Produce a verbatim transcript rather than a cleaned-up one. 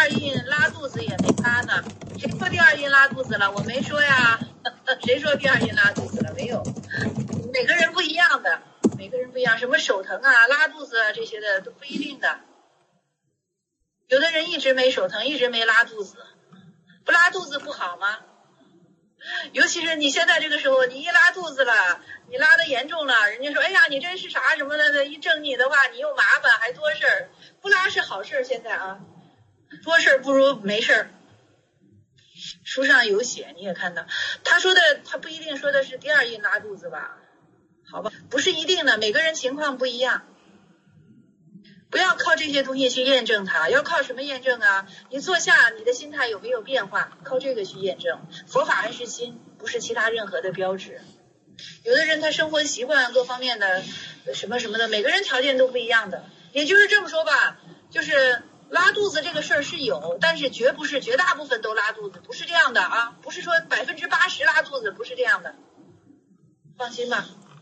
二印拉肚子也没拉呢，谁说第二印拉肚子了？我没说呀，谁说第二印拉肚子了？没有，每个人不一样的，每个人不一样，什么手疼啊、拉肚子啊这些的都不一定的。有的人一直没手疼，一直没拉肚子，不拉肚子不好吗？尤其是你现在这个时候，你一拉肚子了，你拉得严重了，人家说哎呀你这是啥什么的，一整你的话你又麻烦还多事儿，不拉是好事儿。现在啊，多事儿不如没事儿。书上有写，你也看到，他说的他不一定说的是第二印拉肚子吧？好吧，不是一定的，每个人情况不一样。不要靠这些东西去验证它，要靠什么验证啊？你坐下，你的心态有没有变化？靠这个去验证。佛法还是心，不是其他任何的标志。有的人他生活习惯各方面的什么什么的，每个人条件都不一样的。也就是这么说吧，就是拉肚子这个事儿是有，但是绝不是绝大部分都拉肚子，不是这样的啊，不是说百分之八十拉肚子，不是这样的。放心吧。